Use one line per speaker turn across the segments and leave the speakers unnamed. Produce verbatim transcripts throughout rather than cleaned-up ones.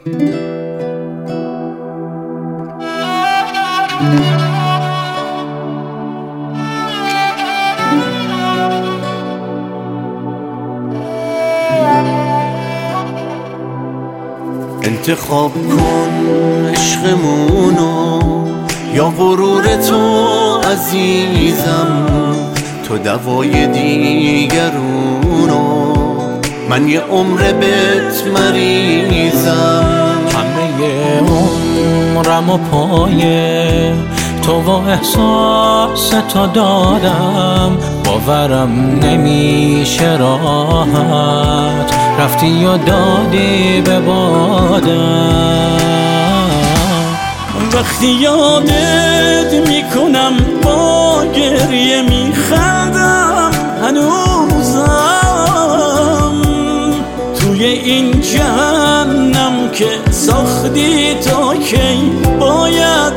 انتخاب کن عشقمونو یا غرور تو عزیزم، تو دوای دیگرونو، من یه عمر بهت مریضم.
همه عمرم و پای تو و احساس تو دادم، باورم نمیشه راحت رفتی و دادی به بادم. وقتی یادت میکنم با گریه میخندم هنوزم، توی این جهنم که ساختی تا کی باید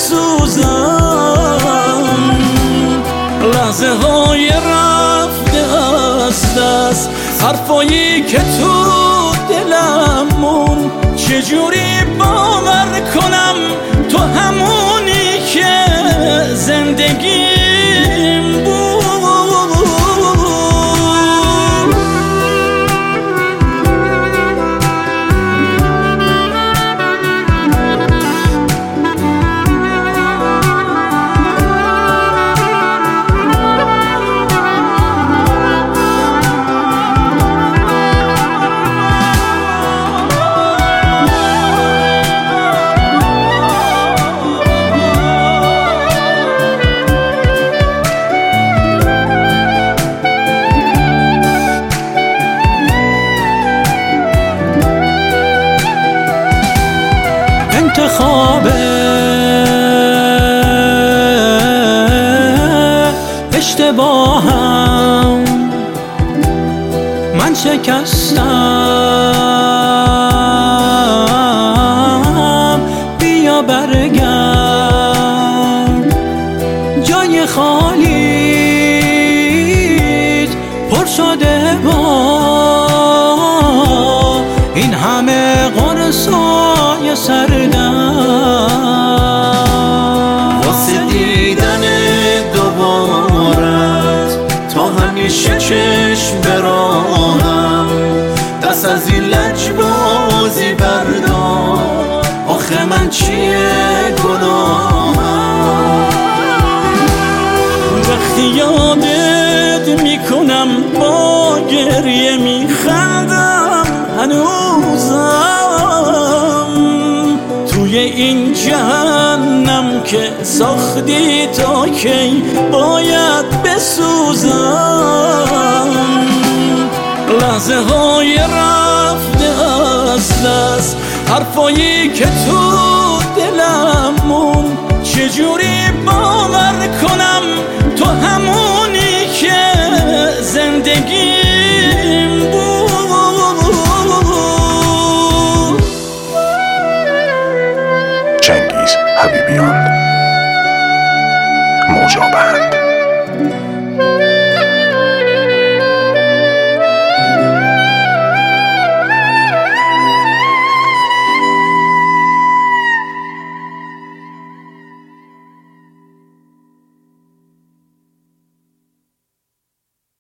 بسوزم. لحظه های رفته از دست، حرفایی که تو دلمون، چجوری باور کنم تو همونی که زندگیم بود. انتخاب اشتباهم، من شکستم، بیا برگرد، جای خالیت پر شده با این همه قرصای سردم.
واسه دیدن دوبارت تا همیشه چشم براهم، دست از این لجبازی بردار، آخه من چیه گناهم.
وقتی یادت میکنم با گریه میخندم هنوزم، توی این جهنم که ساختی تا کی باید بسوزم. لحظه های رفته از دست، حرفایی که تو دلمون، چجوری باور کنم تو همونی که زندگی